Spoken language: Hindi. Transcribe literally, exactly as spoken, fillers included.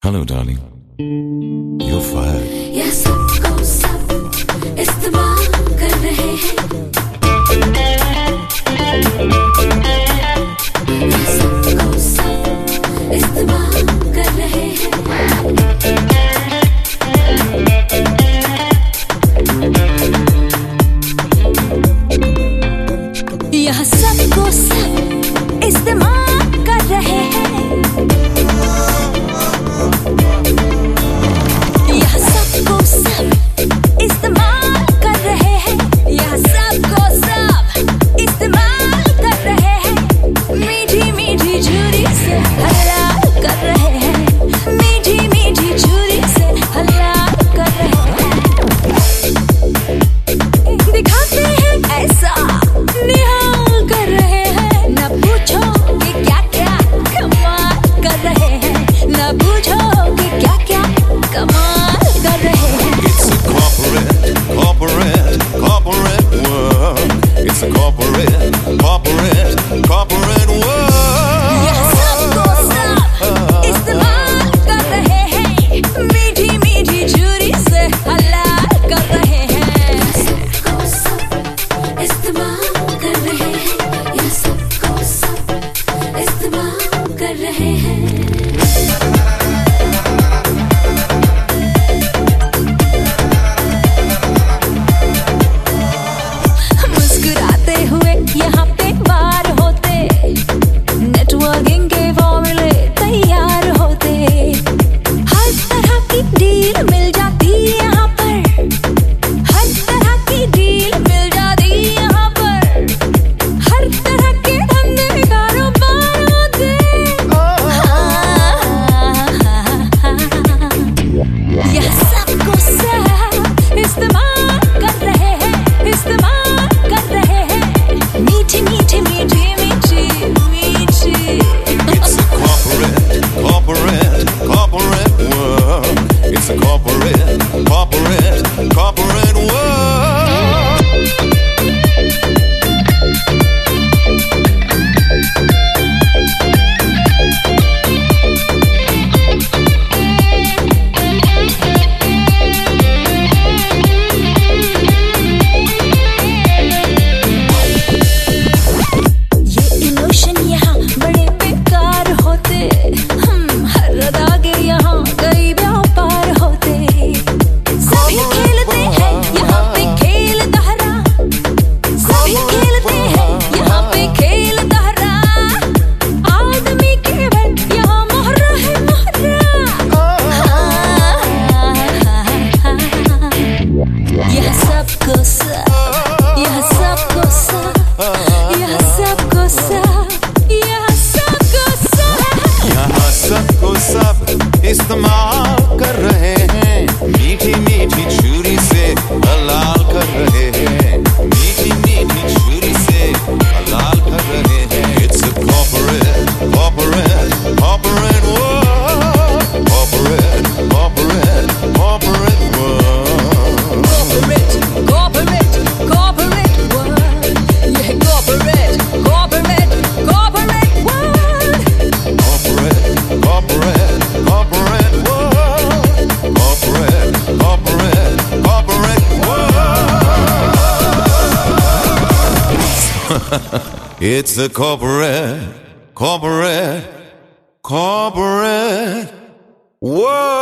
Hello, darling. You're fired. यह सबको सब इस्तेमाल कर रहे हैं। यह सबको सब इस्तेमाल कर रहे हैं। यह सबको सब इस्तेमाल कर रहे हैं। It's a corporate, corporate, corporate world. यह सबको सब इस्तेमाल कर रहे हैं, मीठी मीठी छुरी से हलाल कर रहे हैं। यह सबको सब इस्तेमाल कर रहे हैं। यह सबको सब इस्तेमाल कर रहे हैं। यहाँ पे बार होते, नेटवर्किंग के फॉर्मूले तैयार होते, हर तरह की डील मिल जाती यहाँ पर, हर तरह की डील मिल जाती यहाँ पर, हर तरह के धंधे कारोबार होते। यह सबको सब इस्तेमाल कर रहे हैं, इस्तेमाल कर रहे हैं। मीठी मीठी मीठी मीठी मीठी। It's a corporate, corporate, corporate world. It's a corporate, corporate, corporate world. यह सबको सब, यह सबको सब, यह सबको सब, यह सबको सब, यहाँ सबको सब इस्तेमाल कर रहे हैं, मीठी मीठी छुरी से हलाल कर रहे हैं, मीठी मीठी छुरी से हलाल कर रहे हैं। It's a corporate, corporate, corporate world. Corporate, corporate, corporate world. corporate, corporate, corporate world. यह corporate, corporate, corporate world. Corporate, corporate, corporate world. Corporate, corporate, corporate world. It's a corporate, corporate, corporate world.